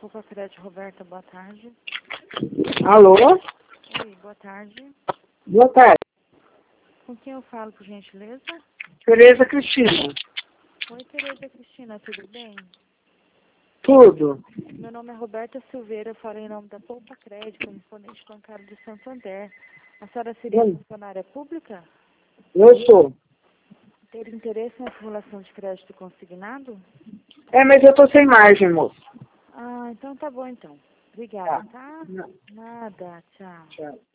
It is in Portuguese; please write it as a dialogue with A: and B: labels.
A: Poupa Crédito, Roberta, boa tarde.
B: Alô?
A: Oi, boa tarde.
B: Boa tarde.
A: Com quem eu falo, por gentileza?
B: Tereza Cristina.
A: Oi, Tereza Cristina, tudo bem?
B: Tudo.
A: Meu nome é Roberta Silveira, eu falo em nome da Poupa Crédito, correspondente bancário de Santander. A senhora seria funcionária pública?
B: Eu sou.
A: Ter interesse na simulação de crédito consignado?
B: Mas eu tô sem margem, moço.
A: Ah, então tá bom então. Obrigada, tá?
B: Não.
A: Nada, tchau.
B: Tchau.